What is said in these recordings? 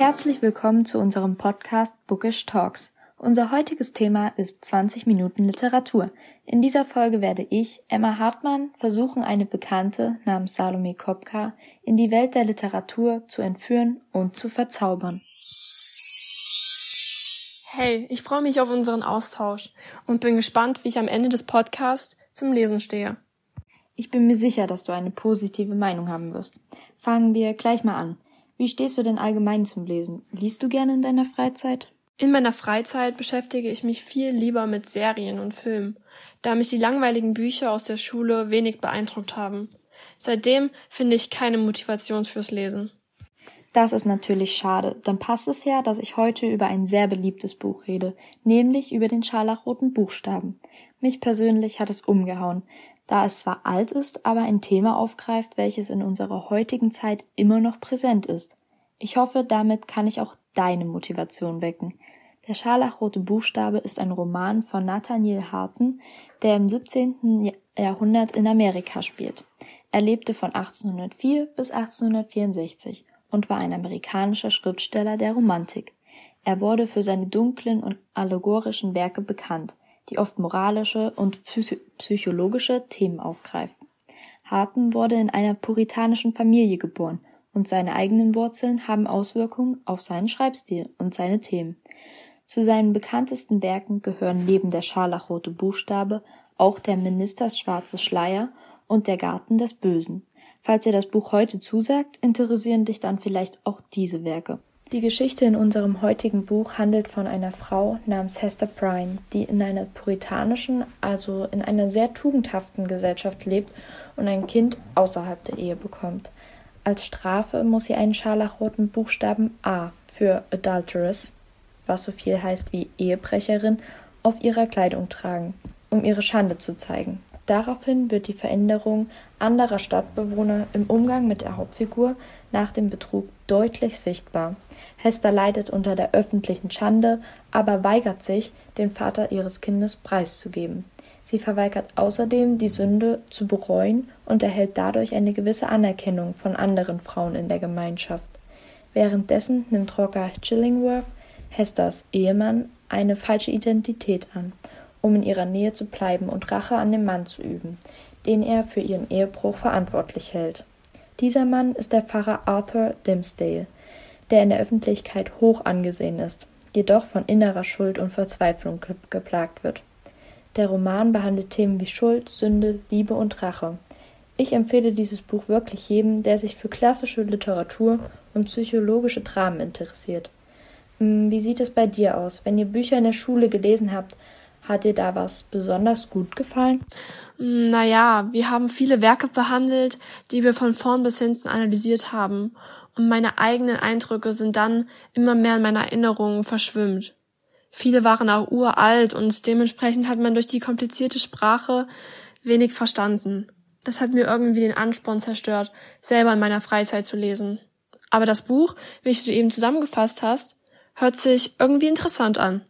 Herzlich willkommen zu unserem Podcast Bookish Talks. Unser heutiges Thema ist 20 Minuten Literatur. In dieser Folge werde ich, Emma Hartmann, versuchen, eine Bekannte namens Salome Kopka in die Welt der Literatur zu entführen und zu verzaubern. Hey, ich freue mich auf unseren Austausch und bin gespannt, wie ich am Ende des Podcasts zum Lesen stehe. Ich bin mir sicher, dass du eine positive Meinung haben wirst. Fangen wir gleich mal an. Wie stehst du denn allgemein zum Lesen? Liest du gerne in deiner Freizeit? In meiner Freizeit beschäftige ich mich viel lieber mit Serien und Filmen, da mich die langweiligen Bücher aus der Schule wenig beeindruckt haben. Seitdem finde ich keine Motivation fürs Lesen. Das ist natürlich schade. Dann passt es ja, dass ich heute über ein sehr beliebtes Buch rede, nämlich über den scharlachroten Buchstaben. Mich persönlich hat es umgehauen, da es zwar alt ist, aber ein Thema aufgreift, welches in unserer heutigen Zeit immer noch präsent ist. Ich hoffe, damit kann ich auch deine Motivation wecken. Der scharlachrote Buchstabe ist ein Roman von Nathaniel Hawthorne, der im 17. Jahrhundert in Amerika spielt. Er lebte von 1804 bis 1864 und war ein amerikanischer Schriftsteller der Romantik. Er wurde für seine dunklen und allegorischen Werke bekannt, die oft moralische und psychologische Themen aufgreifen. Hawthorne wurde in einer puritanischen Familie geboren und seine eigenen Wurzeln haben Auswirkungen auf seinen Schreibstil und seine Themen. Zu seinen bekanntesten Werken gehören neben der scharlachrote Buchstabe auch der Ministers schwarze Schleier und der Garten des Bösen. Falls dir das Buch heute zusagt, interessieren dich dann vielleicht auch diese Werke. Die Geschichte in unserem heutigen Buch handelt von einer Frau namens Hester Prynne, die in einer puritanischen, also in einer sehr tugendhaften Gesellschaft lebt und ein Kind außerhalb der Ehe bekommt. Als Strafe muss sie einen scharlachroten Buchstaben A für Adulteress, was so viel heißt wie Ehebrecherin, auf ihrer Kleidung tragen, um ihre Schande zu zeigen. Daraufhin wird die Veränderung anderer Stadtbewohner im Umgang mit der Hauptfigur nach dem Betrug deutlich sichtbar. Hester leidet unter der öffentlichen Schande, aber weigert sich, den Vater ihres Kindes preiszugeben. Sie verweigert außerdem, die Sünde zu bereuen und erhält dadurch eine gewisse Anerkennung von anderen Frauen in der Gemeinschaft. Währenddessen nimmt Roger Chillingworth, Hesters Ehemann, eine falsche Identität an, um in ihrer Nähe zu bleiben und Rache an dem Mann zu üben, den er für ihren Ehebruch verantwortlich hält. Dieser Mann ist der Pfarrer Arthur Dimmesdale, der in der Öffentlichkeit hoch angesehen ist, jedoch von innerer Schuld und Verzweiflung geplagt wird. Der Roman behandelt Themen wie Schuld, Sünde, Liebe und Rache. Ich empfehle dieses Buch wirklich jedem, der sich für klassische Literatur und psychologische Dramen interessiert. Wie sieht es bei dir aus? Wenn ihr Bücher in der Schule gelesen habt, hat dir da was besonders gut gefallen? Naja, wir haben viele Werke behandelt, die wir von vorn bis hinten analysiert haben. Und meine eigenen Eindrücke sind dann immer mehr in meiner Erinnerung verschwimmt. Viele waren auch uralt und dementsprechend hat man durch die komplizierte Sprache wenig verstanden. Das hat mir irgendwie den Ansporn zerstört, selber in meiner Freizeit zu lesen. Aber das Buch, wie du eben zusammengefasst hast, hört sich irgendwie interessant an.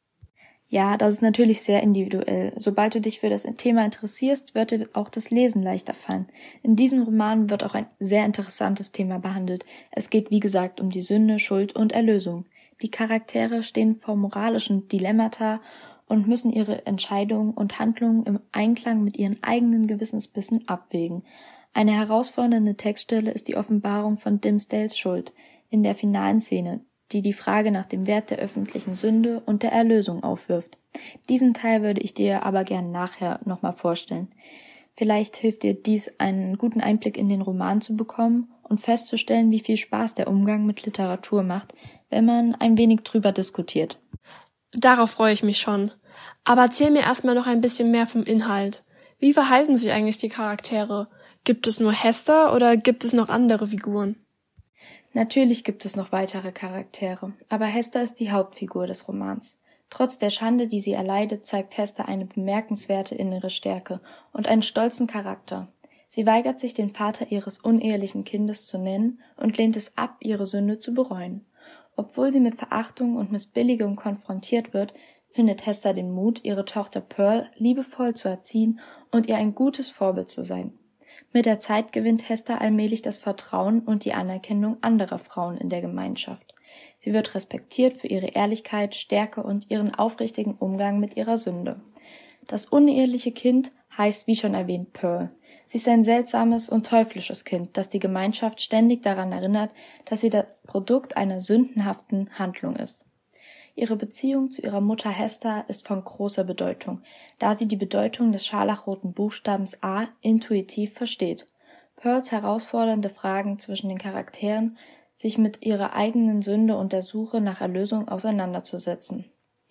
Ja, das ist natürlich sehr individuell. Sobald du dich für das Thema interessierst, wird dir auch das Lesen leichter fallen. In diesem Roman wird auch ein sehr interessantes Thema behandelt. Es geht, wie gesagt, um die Sünde, Schuld und Erlösung. Die Charaktere stehen vor moralischen Dilemmata und müssen ihre Entscheidungen und Handlungen im Einklang mit ihren eigenen Gewissensbissen abwägen. Eine herausfordernde Textstelle ist die Offenbarung von Dimmesdales Schuld in der finalen Szene, die die Frage nach dem Wert der öffentlichen Sünde und der Erlösung aufwirft. Diesen Teil würde ich dir aber gern nachher nochmal vorstellen. Vielleicht hilft dir dies, einen guten Einblick in den Roman zu bekommen und festzustellen, wie viel Spaß der Umgang mit Literatur macht, wenn man ein wenig drüber diskutiert. Darauf freue ich mich schon. Aber erzähl mir erstmal noch ein bisschen mehr vom Inhalt. Wie verhalten sich eigentlich die Charaktere? Gibt es nur Hester oder gibt es noch andere Figuren? Natürlich gibt es noch weitere Charaktere, aber Hester ist die Hauptfigur des Romans. Trotz der Schande, die sie erleidet, zeigt Hester eine bemerkenswerte innere Stärke und einen stolzen Charakter. Sie weigert sich, den Vater ihres unehelichen Kindes zu nennen und lehnt es ab, ihre Sünde zu bereuen. Obwohl sie mit Verachtung und Missbilligung konfrontiert wird, findet Hester den Mut, ihre Tochter Pearl liebevoll zu erziehen und ihr ein gutes Vorbild zu sein. Mit der Zeit gewinnt Hester allmählich das Vertrauen und die Anerkennung anderer Frauen in der Gemeinschaft. Sie wird respektiert für ihre Ehrlichkeit, Stärke und ihren aufrichtigen Umgang mit ihrer Sünde. Das uneheliche Kind heißt, wie schon erwähnt, Pearl. Sie ist ein seltsames und teuflisches Kind, das die Gemeinschaft ständig daran erinnert, dass sie das Produkt einer sündenhaften Handlung ist. Ihre Beziehung zu ihrer Mutter Hester ist von großer Bedeutung, da sie die Bedeutung des scharlachroten Buchstabens A intuitiv versteht. Pearls herausfordernde Fragen zwischen den Charakteren, sich mit ihrer eigenen Sünde und der Suche nach Erlösung auseinanderzusetzen.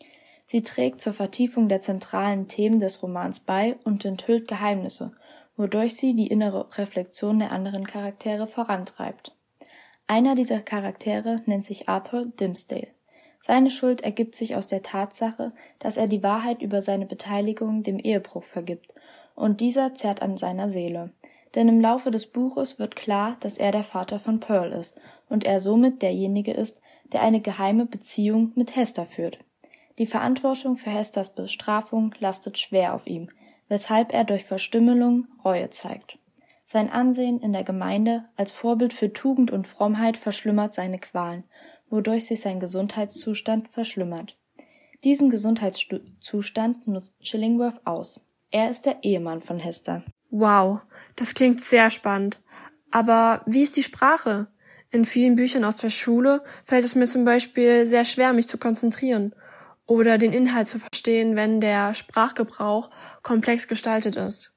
Sie trägt zur Vertiefung der zentralen Themen des Romans bei und enthüllt Geheimnisse, wodurch sie die innere Reflexion der anderen Charaktere vorantreibt. Einer dieser Charaktere nennt sich Arthur Dimmesdale. Seine Schuld ergibt sich aus der Tatsache, dass er die Wahrheit über seine Beteiligung dem Ehebruch vergibt, und dieser zerrt an seiner Seele. Denn im Laufe des Buches wird klar, dass er der Vater von Pearl ist und er somit derjenige ist, der eine geheime Beziehung mit Hester führt. Die Verantwortung für Hesters Bestrafung lastet schwer auf ihm, weshalb er durch Verstümmelung Reue zeigt. Sein Ansehen in der Gemeinde als Vorbild für Tugend und Frommheit verschlimmert seine Qualen, wodurch sich sein Gesundheitszustand verschlimmert. Diesen Gesundheitszustand nutzt Chillingworth aus. Er ist der Ehemann von Hester. Wow, das klingt sehr spannend. Aber wie ist die Sprache? In vielen Büchern aus der Schule fällt es mir zum Beispiel sehr schwer, mich zu konzentrieren oder den Inhalt zu verstehen, wenn der Sprachgebrauch komplex gestaltet ist.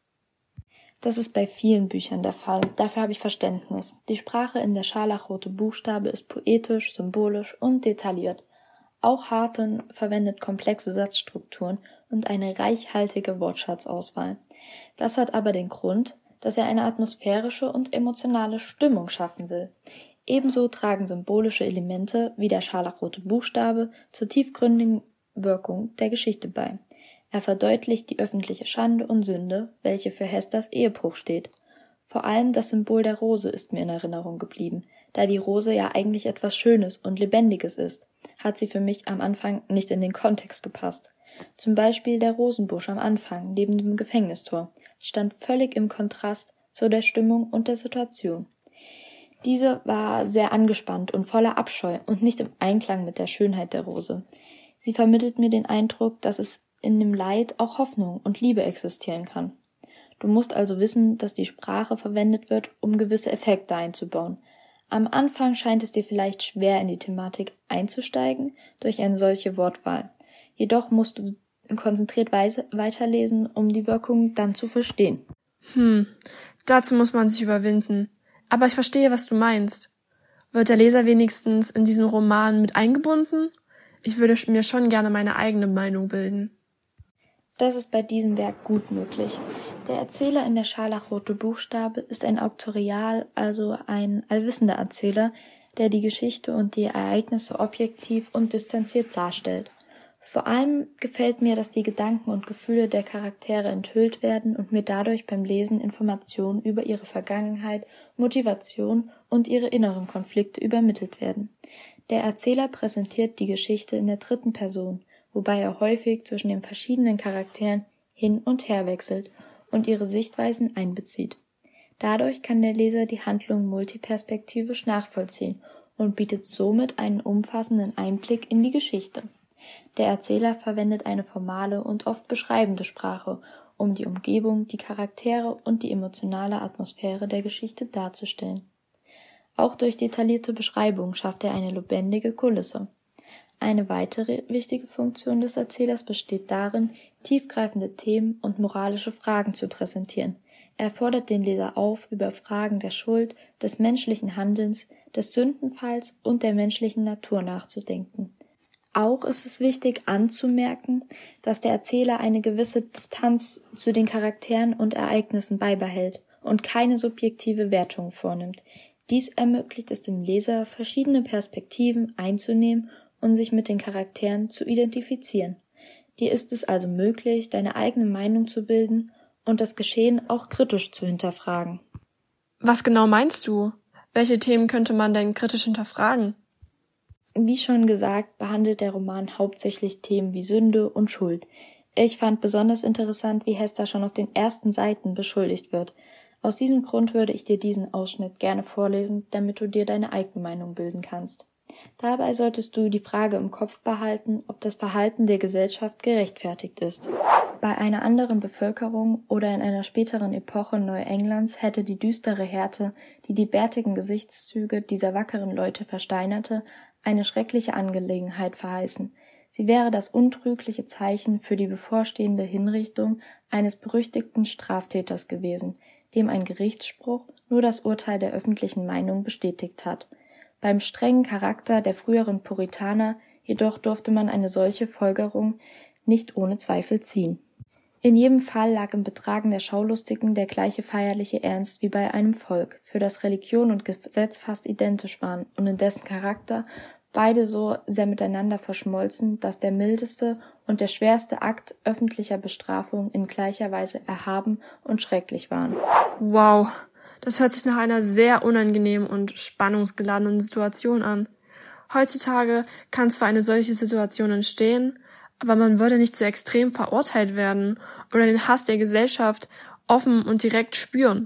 Das ist bei vielen Büchern der Fall. Dafür habe ich Verständnis. Die Sprache in der scharlachrote Buchstabe ist poetisch, symbolisch und detailliert. Auch Harpen verwendet komplexe Satzstrukturen und eine reichhaltige Wortschatzauswahl. Das hat aber den Grund, dass er eine atmosphärische und emotionale Stimmung schaffen will. Ebenso tragen symbolische Elemente wie der scharlachrote Buchstabe zur tiefgründigen Wirkung der Geschichte bei. Er verdeutlicht die öffentliche Schande und Sünde, welche für Hesters Ehebruch steht. Vor allem das Symbol der Rose ist mir in Erinnerung geblieben. Da die Rose ja eigentlich etwas Schönes und Lebendiges ist, hat sie für mich am Anfang nicht in den Kontext gepasst. Zum Beispiel der Rosenbusch am Anfang neben dem Gefängnistor stand völlig im Kontrast zu der Stimmung und der Situation. Diese war sehr angespannt und voller Abscheu und nicht im Einklang mit der Schönheit der Rose. Sie vermittelt mir den Eindruck, dass es in dem Leid auch Hoffnung und Liebe existieren kann. Du musst also wissen, dass die Sprache verwendet wird, um gewisse Effekte einzubauen. Am Anfang scheint es dir vielleicht schwer, in die Thematik einzusteigen durch eine solche Wortwahl. Jedoch musst du konzentriert weiterlesen, um die Wirkung dann zu verstehen. Dazu muss man sich überwinden. Aber ich verstehe, was du meinst. Wird der Leser wenigstens in diesen Roman mit eingebunden? Ich würde mir schon gerne meine eigene Meinung bilden. Das ist bei diesem Werk gut möglich. Der Erzähler in der scharlachrote Buchstabe ist ein Auktorial, also ein allwissender Erzähler, der die Geschichte und die Ereignisse objektiv und distanziert darstellt. Vor allem gefällt mir, dass die Gedanken und Gefühle der Charaktere enthüllt werden und mir dadurch beim Lesen Informationen über ihre Vergangenheit, Motivation und ihre inneren Konflikte übermittelt werden. Der Erzähler präsentiert die Geschichte in der dritten Person, wobei er häufig zwischen den verschiedenen Charakteren hin und her wechselt und ihre Sichtweisen einbezieht. Dadurch kann der Leser die Handlung multiperspektivisch nachvollziehen und bietet somit einen umfassenden Einblick in die Geschichte. Der Erzähler verwendet eine formale und oft beschreibende Sprache, um die Umgebung, die Charaktere und die emotionale Atmosphäre der Geschichte darzustellen. Auch durch detaillierte Beschreibungen schafft er eine lebendige Kulisse. Eine weitere wichtige Funktion des Erzählers besteht darin, tiefgreifende Themen und moralische Fragen zu präsentieren. Er fordert den Leser auf, über Fragen der Schuld, des menschlichen Handelns, des Sündenfalls und der menschlichen Natur nachzudenken. Auch ist es wichtig anzumerken, dass der Erzähler eine gewisse Distanz zu den Charakteren und Ereignissen beibehält und keine subjektive Wertung vornimmt. Dies ermöglicht es dem Leser, verschiedene Perspektiven einzunehmen und sich mit den Charakteren zu identifizieren. Dir ist es also möglich, deine eigene Meinung zu bilden und das Geschehen auch kritisch zu hinterfragen. Was genau meinst du? Welche Themen könnte man denn kritisch hinterfragen? Wie schon gesagt, behandelt der Roman hauptsächlich Themen wie Sünde und Schuld. Ich fand besonders interessant, wie Hester schon auf den ersten Seiten beschuldigt wird. Aus diesem Grund würde ich dir diesen Ausschnitt gerne vorlesen, damit du dir deine eigene Meinung bilden kannst. Dabei solltest du die Frage im Kopf behalten, ob das Verhalten der Gesellschaft gerechtfertigt ist. Bei einer anderen Bevölkerung oder in einer späteren Epoche Neuenglands hätte die düstere Härte, die die bärtigen Gesichtszüge dieser wackeren Leute versteinerte, eine schreckliche Angelegenheit verheißen. Sie wäre das untrügliche Zeichen für die bevorstehende Hinrichtung eines berüchtigten Straftäters gewesen, dem ein Gerichtsspruch nur das Urteil der öffentlichen Meinung bestätigt hat. Beim strengen Charakter der früheren Puritaner jedoch durfte man eine solche Folgerung nicht ohne Zweifel ziehen. In jedem Fall lag im Betragen der Schaulustigen der gleiche feierliche Ernst wie bei einem Volk, für das Religion und Gesetz fast identisch waren und in dessen Charakter beide so sehr miteinander verschmolzen, dass der mildeste und der schwerste Akt öffentlicher Bestrafung in gleicher Weise erhaben und schrecklich waren. Wow, das hört sich nach einer sehr unangenehmen und spannungsgeladenen Situation an. Heutzutage kann zwar eine solche Situation entstehen, aber man würde nicht so extrem verurteilt werden oder den Hass der Gesellschaft offen und direkt spüren.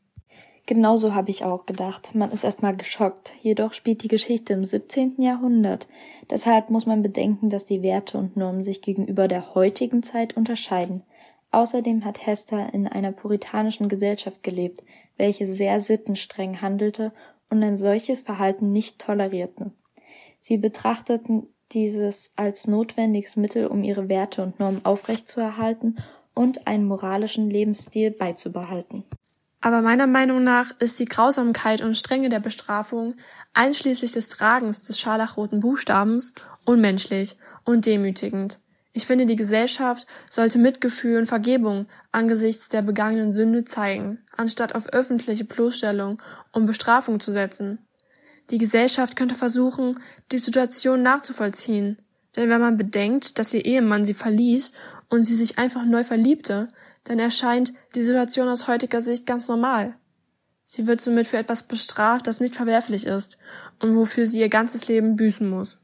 Genauso habe ich auch gedacht. Man ist erstmal geschockt. Jedoch spielt die Geschichte im 17. Jahrhundert. Deshalb muss man bedenken, dass die Werte und Normen sich gegenüber der heutigen Zeit unterscheiden. Außerdem hat Hester in einer puritanischen Gesellschaft gelebt, welche sehr sittenstreng handelte und ein solches Verhalten nicht tolerierte. Sie betrachteten dieses als notwendiges Mittel, um ihre Werte und Normen aufrechtzuerhalten und einen moralischen Lebensstil beizubehalten. Aber meiner Meinung nach ist die Grausamkeit und Strenge der Bestrafung, einschließlich des Tragens des scharlachroten Buchstabens, unmenschlich und demütigend. Ich finde, die Gesellschaft sollte Mitgefühl und Vergebung angesichts der begangenen Sünde zeigen, anstatt auf öffentliche Bloßstellung und Bestrafung zu setzen. Die Gesellschaft könnte versuchen, die Situation nachzuvollziehen. Denn wenn man bedenkt, dass ihr Ehemann sie verließ und sie sich einfach neu verliebte, dann erscheint die Situation aus heutiger Sicht ganz normal. Sie wird somit für etwas bestraft, das nicht verwerflich ist und wofür sie ihr ganzes Leben büßen muss.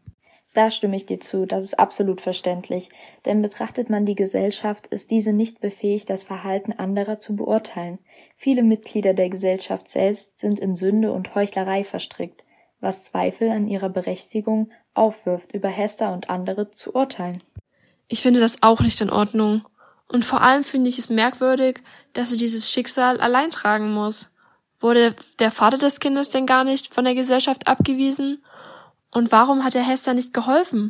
Da stimme ich dir zu, das ist absolut verständlich, denn betrachtet man die Gesellschaft, ist diese nicht befähigt, das Verhalten anderer zu beurteilen. Viele Mitglieder der Gesellschaft selbst sind in Sünde und Heuchlerei verstrickt, was Zweifel an ihrer Berechtigung aufwirft, über Hester und andere zu urteilen. Ich finde das auch nicht in Ordnung. Und vor allem finde ich es merkwürdig, dass sie dieses Schicksal allein tragen muss. Wurde der Vater des Kindes denn gar nicht von der Gesellschaft abgewiesen? Und warum hat der Hester nicht geholfen?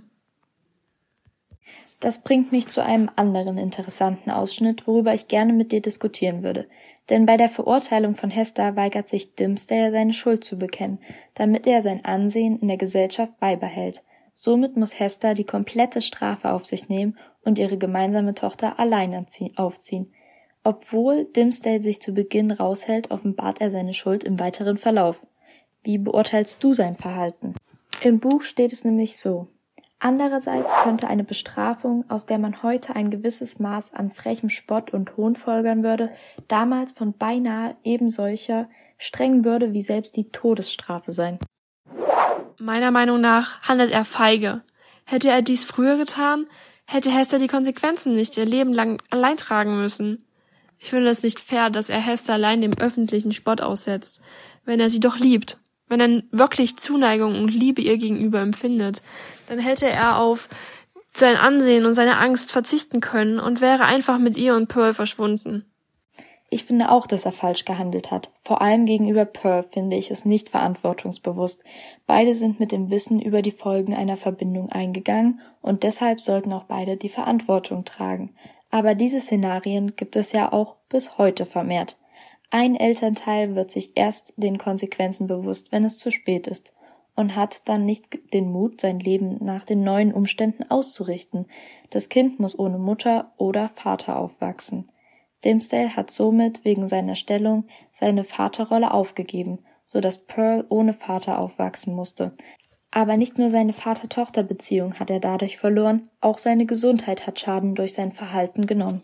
Das bringt mich zu einem anderen interessanten Ausschnitt, worüber ich gerne mit dir diskutieren würde. Denn bei der Verurteilung von Hester weigert sich Dimmesdale, seine Schuld zu bekennen, damit er sein Ansehen in der Gesellschaft beibehält. Somit muss Hester die komplette Strafe auf sich nehmen und ihre gemeinsame Tochter allein aufziehen. Obwohl Dimmesdale sich zu Beginn raushält, offenbart er seine Schuld im weiteren Verlauf. Wie beurteilst du sein Verhalten? Im Buch steht es nämlich so: Andererseits könnte eine Bestrafung, aus der man heute ein gewisses Maß an frechem Spott und Hohn folgern würde, damals von beinahe ebensolcher strengen Würde wie selbst die Todesstrafe sein. Meiner Meinung nach handelt er feige. Hätte er dies früher getan, hätte Hester die Konsequenzen nicht ihr Leben lang allein tragen müssen. Ich finde es nicht fair, dass er Hester allein dem öffentlichen Spott aussetzt, wenn er sie doch liebt. Wenn er wirklich Zuneigung und Liebe ihr gegenüber empfindet, dann hätte er auf sein Ansehen und seine Angst verzichten können und wäre einfach mit ihr und Pearl verschwunden. Ich finde auch, dass er falsch gehandelt hat. Vor allem gegenüber Pearl finde ich es nicht verantwortungsbewusst. Beide sind mit dem Wissen über die Folgen einer Verbindung eingegangen und deshalb sollten auch beide die Verantwortung tragen. Aber diese Szenarien gibt es ja auch bis heute vermehrt. Ein Elternteil wird sich erst den Konsequenzen bewusst, wenn es zu spät ist, und hat dann nicht den Mut, sein Leben nach den neuen Umständen auszurichten. Das Kind muss ohne Mutter oder Vater aufwachsen. Dimmesdale hat somit wegen seiner Stellung seine Vaterrolle aufgegeben, so dass Pearl ohne Vater aufwachsen musste. Aber nicht nur seine Vater-Tochter-Beziehung hat er dadurch verloren, auch seine Gesundheit hat Schaden durch sein Verhalten genommen.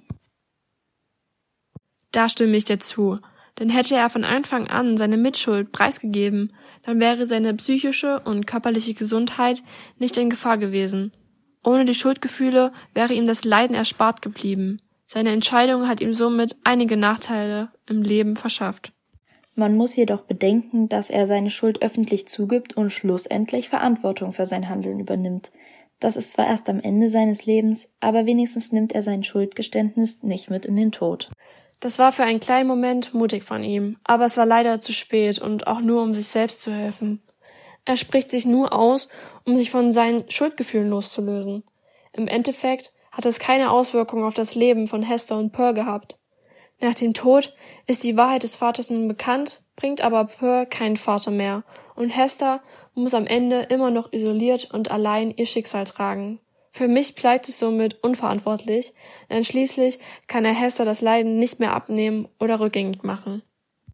Da stimme ich dir zu. Denn hätte er von Anfang an seine Mitschuld preisgegeben, dann wäre seine psychische und körperliche Gesundheit nicht in Gefahr gewesen. Ohne die Schuldgefühle wäre ihm das Leiden erspart geblieben. Seine Entscheidung hat ihm somit einige Nachteile im Leben verschafft. Man muss jedoch bedenken, dass er seine Schuld öffentlich zugibt und schlussendlich Verantwortung für sein Handeln übernimmt. Das ist zwar erst am Ende seines Lebens, aber wenigstens nimmt er sein Schuldgeständnis nicht mit in den Tod. Das war für einen kleinen Moment mutig von ihm, aber es war leider zu spät und auch nur, um sich selbst zu helfen. Er spricht sich nur aus, um sich von seinen Schuldgefühlen loszulösen. Im Endeffekt hat es keine Auswirkung auf das Leben von Hester und Pearl gehabt. Nach dem Tod ist die Wahrheit des Vaters nun bekannt, bringt aber Pearl keinen Vater mehr und Hester muss am Ende immer noch isoliert und allein ihr Schicksal tragen. Für mich bleibt es somit unverantwortlich, denn schließlich kann er Hester das Leiden nicht mehr abnehmen oder rückgängig machen.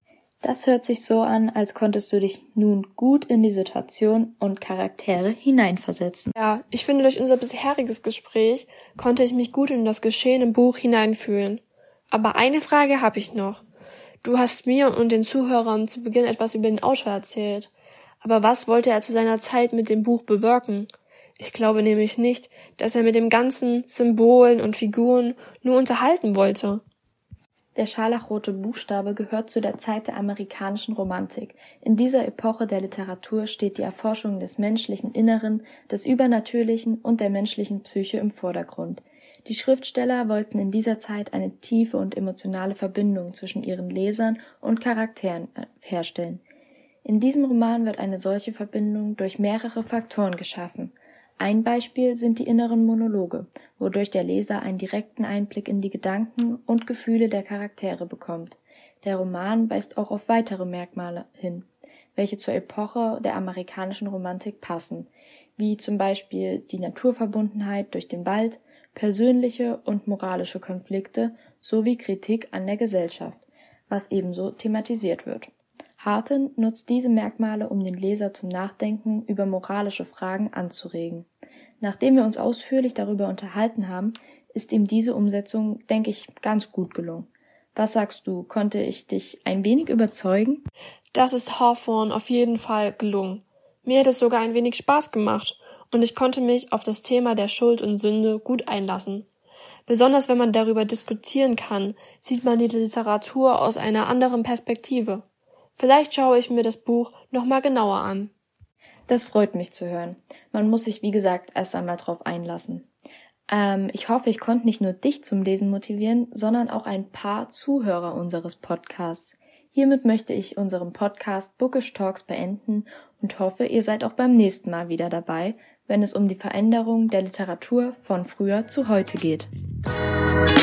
Das hört sich so an, als konntest du dich nun gut in die Situation und Charaktere hineinversetzen. Ja, ich finde, durch unser bisheriges Gespräch konnte ich mich gut in das Geschehen im Buch hineinfühlen. Aber eine Frage habe ich noch. Du hast mir und den Zuhörern zu Beginn etwas über den Autor erzählt. Aber was wollte er zu seiner Zeit mit dem Buch bewirken? Ich glaube nämlich nicht, dass er mit dem ganzen Symbolen und Figuren nur unterhalten wollte. Der scharlachrote Buchstabe gehört zu der Zeit der amerikanischen Romantik. In dieser Epoche der Literatur steht die Erforschung des menschlichen Inneren, des Übernatürlichen und der menschlichen Psyche im Vordergrund. Die Schriftsteller wollten in dieser Zeit eine tiefe und emotionale Verbindung zwischen ihren Lesern und Charakteren herstellen. In diesem Roman wird eine solche Verbindung durch mehrere Faktoren geschaffen. Ein Beispiel sind die inneren Monologe, wodurch der Leser einen direkten Einblick in die Gedanken und Gefühle der Charaktere bekommt. Der Roman weist auch auf weitere Merkmale hin, welche zur Epoche der amerikanischen Romantik passen, wie zum Beispiel die Naturverbundenheit durch den Wald, persönliche und moralische Konflikte sowie Kritik an der Gesellschaft, was ebenso thematisiert wird. Harten nutzt diese Merkmale, um den Leser zum Nachdenken über moralische Fragen anzuregen. Nachdem wir uns ausführlich darüber unterhalten haben, ist ihm diese Umsetzung, denke ich, ganz gut gelungen. Was sagst du, konnte ich dich ein wenig überzeugen? Das ist Hawthorne auf jeden Fall gelungen. Mir hat es sogar ein wenig Spaß gemacht und ich konnte mich auf das Thema der Schuld und Sünde gut einlassen. Besonders wenn man darüber diskutieren kann, sieht man die Literatur aus einer anderen Perspektive. Vielleicht schaue ich mir das Buch nochmal genauer an. Das freut mich zu hören. Man muss sich, wie gesagt, erst einmal drauf einlassen. Ich hoffe, ich konnte nicht nur dich zum Lesen motivieren, sondern auch ein paar Zuhörer unseres Podcasts. Hiermit möchte ich unseren Podcast Bookish Talks beenden und hoffe, ihr seid auch beim nächsten Mal wieder dabei, wenn es um die Veränderung der Literatur von früher zu heute geht.